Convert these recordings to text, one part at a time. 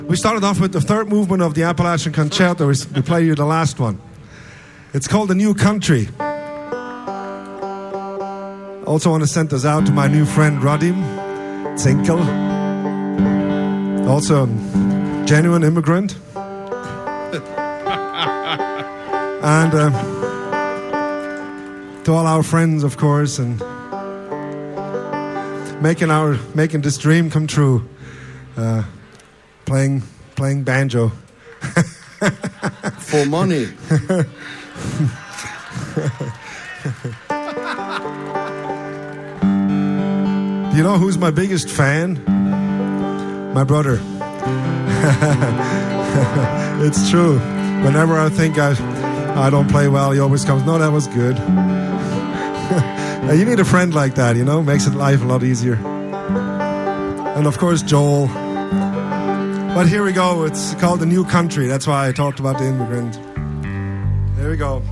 We started off with the third movement of the Appalachian Concerto. We played you the last one. It's called The New Country. Also want to send this out to my new friend Radim Zinkel. Also a genuine immigrant. And to all our friends, of course, and making this dream come true. Playing banjo. For money. Do you know who's my biggest fan? My brother. It's true. Whenever I think I don't play well, he always comes, no, that was good. You need a friend like that, you know, makes life a lot easier. And of course, Joel. But here we go, it's called The New Country. That's why I talked about the immigrant. Here we go.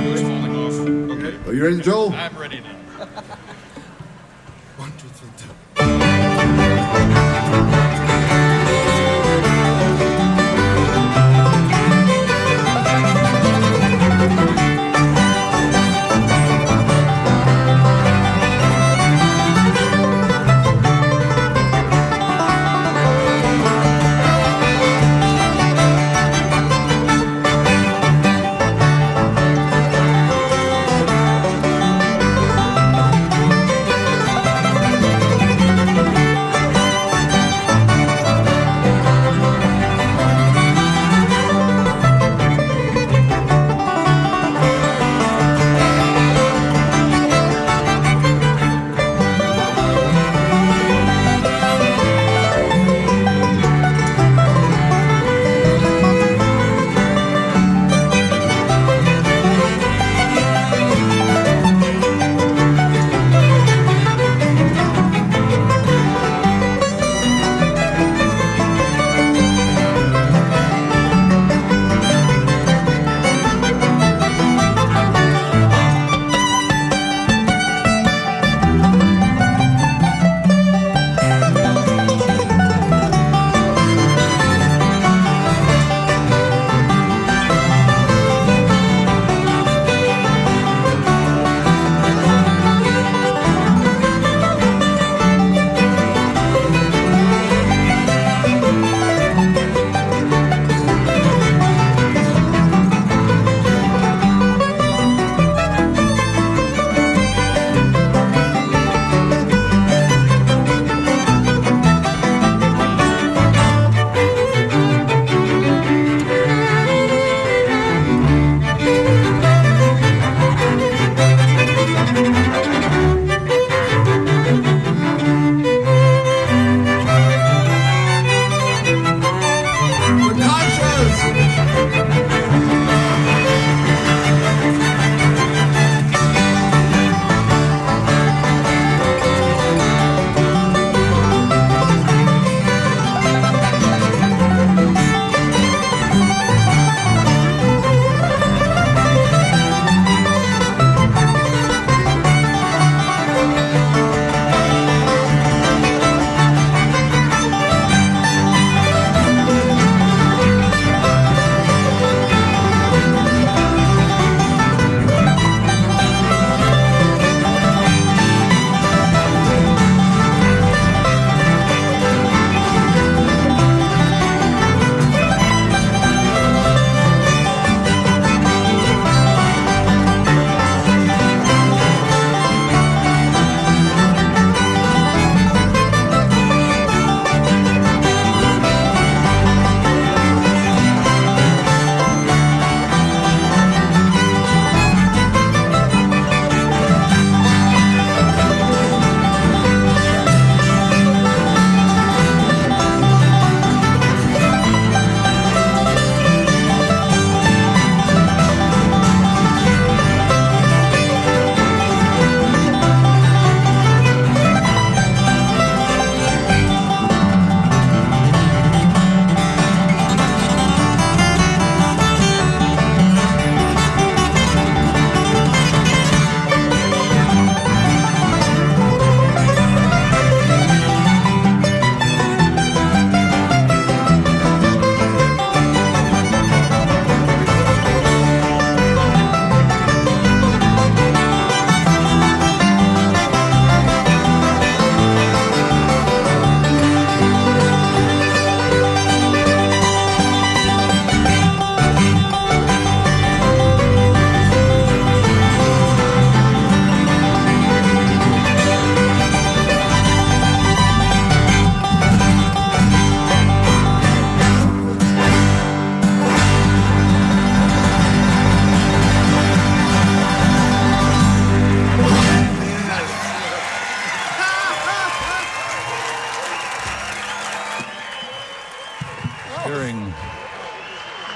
Are you ready, Joel? I'm ready now. 1, 2, 3, 2.